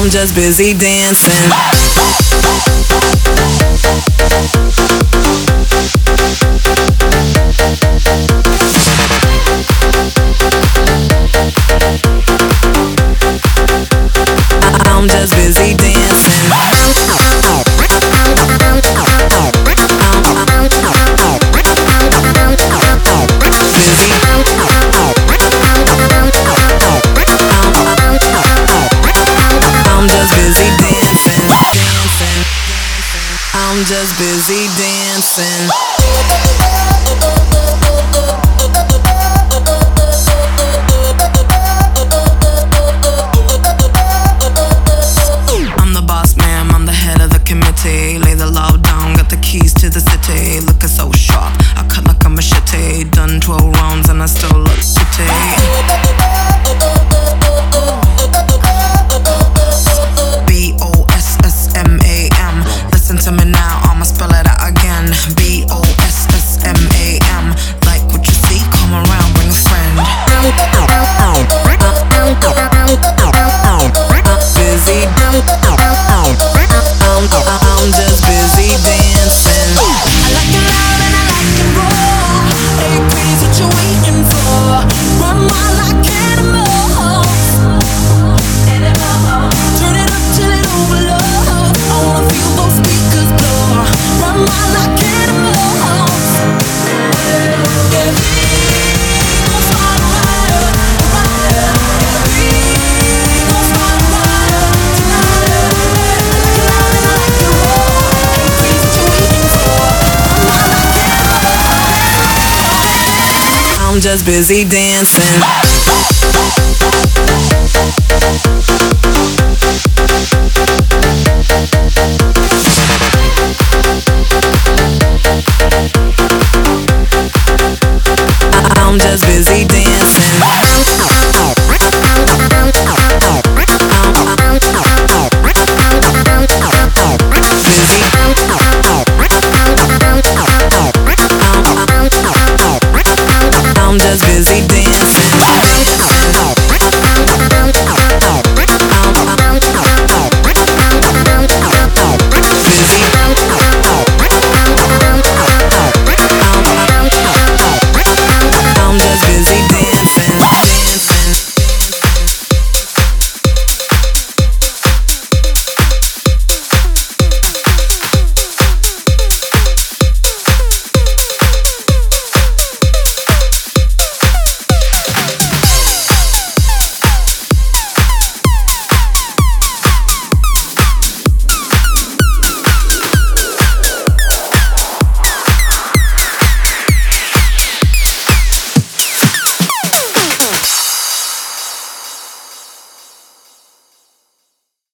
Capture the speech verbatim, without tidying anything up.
I'm just busy dancing. I'm just busy dancing. I'm just busy dancing. I'm the boss man, I'm the head of the committee. Lay the law down, got the keys to the city. Looking so sharp, I cut like a machete. Done twelve rounds and I still look pretty. B O S S M A M. Listen to me now, I'ma spell it out again. B O S S M A M. Like what you see, come around, bring a friend. Busy. I'm, I'm just busy dancing. I like it loud and I like it raw. Hey, pretty's what you waiting for. Run wild like animals. Turn it up till it overloads. I wanna feel those speakers blow. Run wild like animals. Yeah, we gon' start a riot, a riot. Yeah, we gon' start a riot tonight. I like it loud and I like it raw. Hey, pretty's what you waiting for. Run wild like animals. I'm just busy dancing. I'm just busy dancing. I'm just busy dancing.